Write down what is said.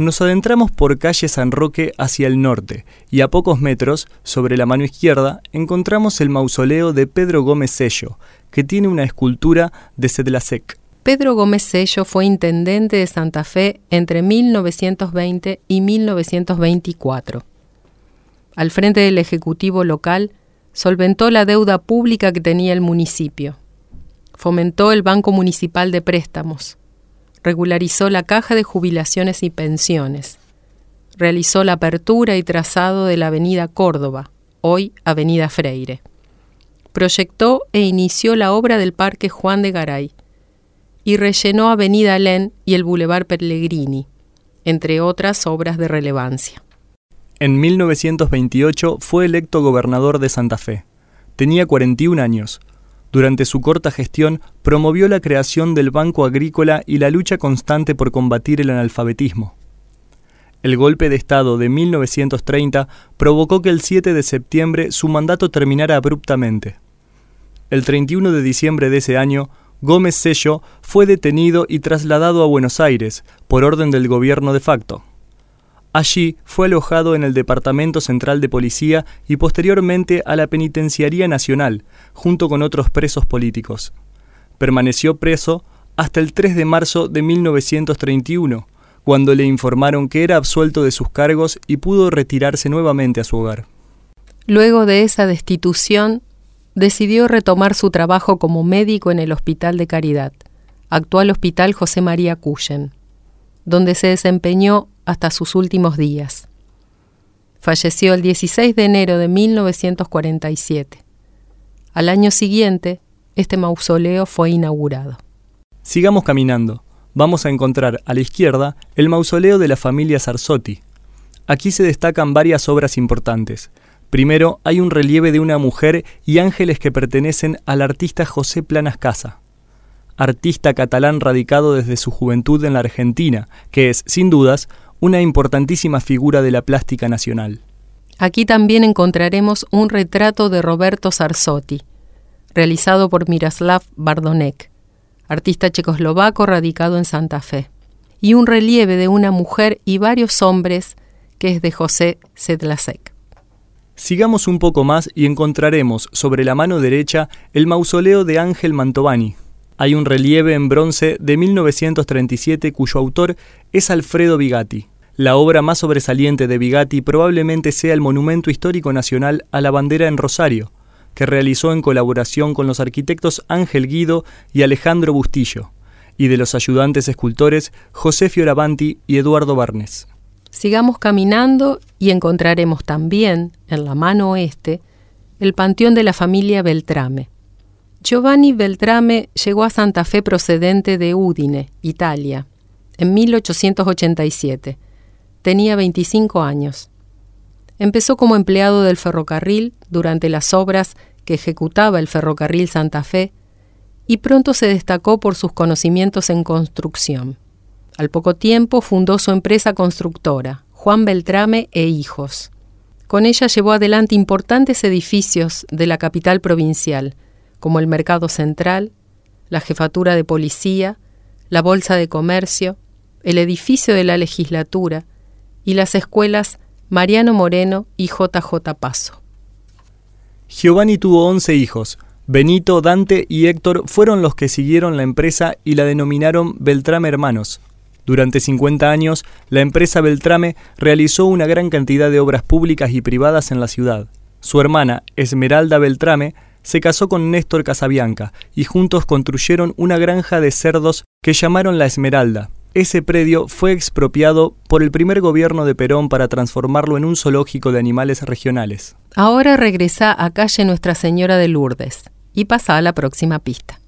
Nos adentramos por calle San Roque hacia el norte y a pocos metros, sobre la mano izquierda, encontramos el mausoleo de Pedro Gómez Sello, que tiene una escultura de Sedlacec. Pedro Gómez Sello fue intendente de Santa Fe entre 1920 y 1924. Al frente del Ejecutivo local, solventó la deuda pública que tenía el municipio. Fomentó el Banco Municipal de Préstamos. Regularizó la Caja de Jubilaciones y Pensiones. Realizó la apertura y trazado de la Avenida Córdoba, hoy Avenida Freire. Proyectó e inició la obra del Parque Juan de Garay y rellenó Avenida Alén y el Boulevard Pellegrini, entre otras obras de relevancia. En 1928 fue electo gobernador de Santa Fe. Tenía 41 años. Durante su corta gestión, promovió la creación del Banco Agrícola y la lucha constante por combatir el analfabetismo. El golpe de Estado de 1930 provocó que el 7 de septiembre su mandato terminara abruptamente. El 31 de diciembre de ese año, Gómez Sello fue detenido y trasladado a Buenos Aires por orden del gobierno de facto. Allí fue alojado en el Departamento Central de Policía y posteriormente a la Penitenciaría Nacional, junto con otros presos políticos. Permaneció preso hasta el 3 de marzo de 1931, cuando le informaron que era absuelto de sus cargos y pudo retirarse nuevamente a su hogar. Luego de esa destitución, decidió retomar su trabajo como médico en el Hospital de Caridad, actual Hospital José María Cuyen, donde se desempeñó hasta sus últimos días. Falleció el 16 de enero de 1947. Al año siguiente, este mausoleo fue inaugurado. Sigamos caminando. Vamos a encontrar a la izquierda el mausoleo de la familia Sarzotti. Aquí se destacan varias obras importantes. Primero, hay un relieve de una mujer y ángeles que pertenecen al artista José Planas Casa, artista catalán radicado desde su juventud en la Argentina, que es, sin dudas, una importantísima figura de la plástica nacional. Aquí también encontraremos un retrato de Roberto Sarzotti, realizado por Miroslav Bardonek, artista checoslovaco radicado en Santa Fe, y un relieve de una mujer y varios hombres que es de José Sedlacec. Sigamos un poco más y encontraremos sobre la mano derecha el mausoleo de Ángel Mantovani. Hay un relieve en bronce de 1937 cuyo autor es Alfredo Bigatti. La obra más sobresaliente de Bigatti probablemente sea el Monumento Histórico Nacional a la Bandera en Rosario, que realizó en colaboración con los arquitectos Ángel Guido y Alejandro Bustillo, y de los ayudantes escultores José Fioravanti y Eduardo Barnes. Sigamos caminando y encontraremos también, en la mano oeste, el panteón de la familia Beltrame. Giovanni Beltrame llegó a Santa Fe procedente de Udine, Italia, en 1887. Tenía 25 años. Empezó como empleado del ferrocarril durante las obras que ejecutaba el Ferrocarril Santa Fe y pronto se destacó por sus conocimientos en construcción. Al poco tiempo fundó su empresa constructora, Juan Beltrame e Hijos. Con ella llevó adelante importantes edificios de la capital provincial, como el Mercado Central, la Jefatura de Policía, la Bolsa de Comercio, el edificio de la Legislatura y las escuelas Mariano Moreno y J.J. Paso. Giovanni tuvo 11 hijos. Benito, Dante y Héctor fueron los que siguieron la empresa y la denominaron Beltrame Hermanos. Durante 50 años, la empresa Beltrame realizó una gran cantidad de obras públicas y privadas en la ciudad. Su hermana, Esmeralda Beltrame, se casó con Néstor Casabianca y juntos construyeron una granja de cerdos que llamaron La Esmeralda. Ese predio fue expropiado por el primer gobierno de Perón para transformarlo en un zoológico de animales regionales. Ahora regresa a calle Nuestra Señora de Lourdes y pasa a la próxima pista.